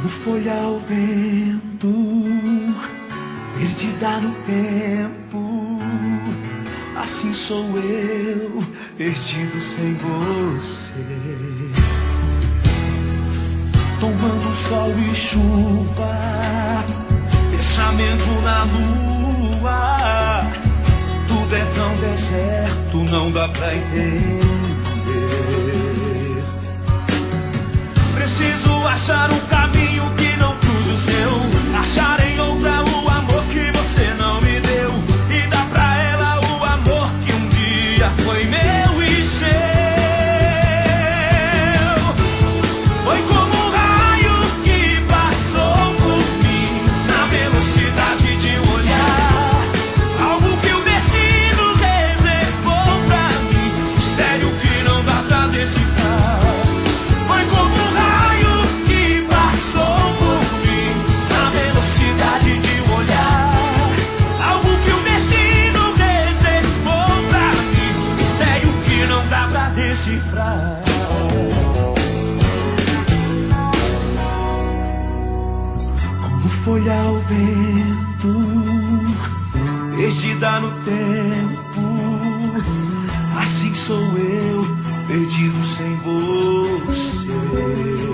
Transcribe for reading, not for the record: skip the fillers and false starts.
Como folha ao vento, perdida no tempo, assim sou eu, perdido sem você. Tomando sol e chuva, pensamento na lua, tudo é tão deserto, não dá pra entender. Preciso achar um caminho que não cruze o seu, achar em outra o amor que você não me deu, e dar pra ela o amor que um dia foi meu e seu. Foi como um raio que passou por mim, na velocidade de um olhar, algo que o destino reservou pra mim, mistério que não dá pra decifrar. Foi como um raio que passou por mim, na velocidade de um olhar, algo que o destino reservou pra mim, mistério que não dá pra decifrar. Como folha ao vento, perdida no tempo, assim sou eu, perdido sem você.